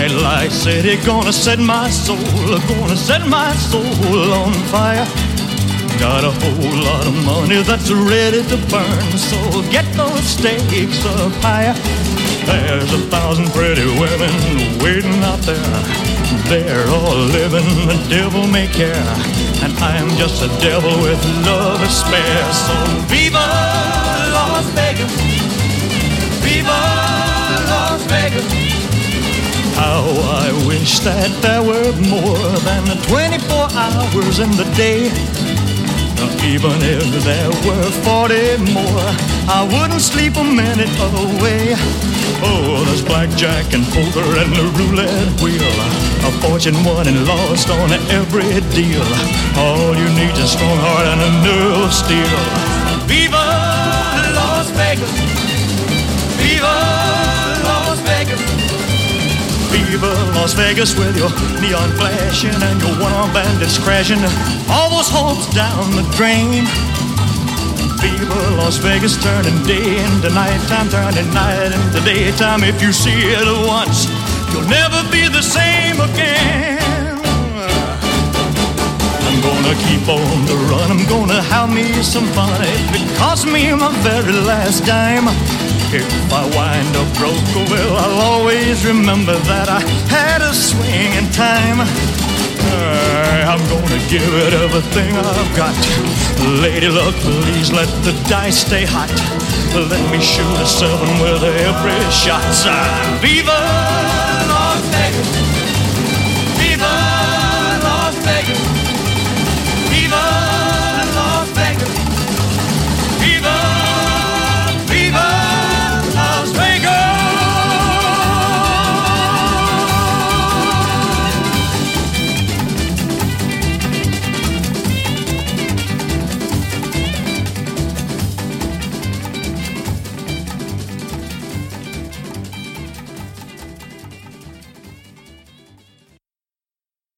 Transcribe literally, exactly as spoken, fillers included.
bright light city, gonna set my soul, gonna set my soul on fire. Got a whole lot of money that's ready to burn, so get those stakes up higher. There's a thousand pretty women waiting out there. They're all living the devil may care, and I'm just a devil with love to spare. So viva Las Vegas, viva Las Vegas. How I wish that there were more than twenty-four hours in the day. Even if there were forty more, I wouldn't sleep a minute away. Oh, there's blackjack and poker and the roulette wheel, a fortune won and lost on every deal. All you need is a strong heart and a nerve of steel. Viva Las Vegas, viva Las Vegas, viva Las Vegas with your neon flashing and your one-armed bandits crashing all those hopes down the drain. Viva Las Vegas, turning day into nighttime, turning night into daytime. If you see it once, you'll never be the same again. I'm gonna keep on the run, I'm gonna have me some fun. If it costs me my very last dime, if I wind up broke, well, I'll always remember that I had a swing in time. Uh, I'm gonna give it everything I've got. Lady luck, please let the dice stay hot. Let me shoot a seven with every shot. Uh, Viva Las Vegas, viva Las Vegas.